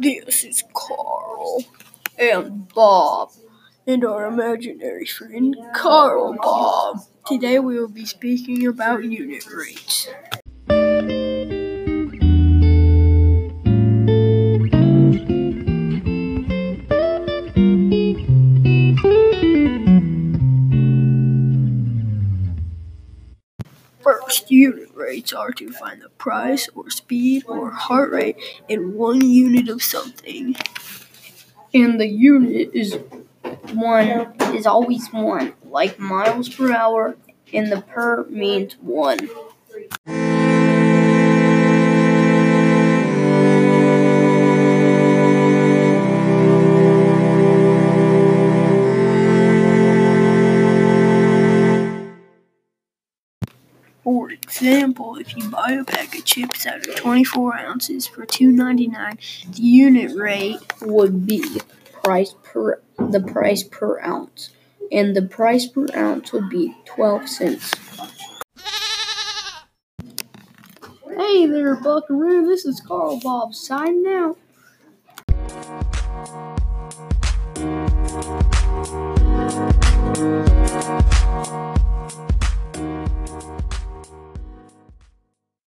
This is Carl and Bob and our imaginary friend Carl Bob. Today we will be speaking about unit rates. First, unit rates are to find the price or speed or heart rate in 1 unit of something. And the unit is always one, like miles per hour, and the per means 1. For example, if you buy a bag of chips out of 24 ounces for $2.99, the unit rate would be the price per ounce, and the price per ounce would be 12 cents. Hey there, Buckaroo, this is Carl Bob signing out.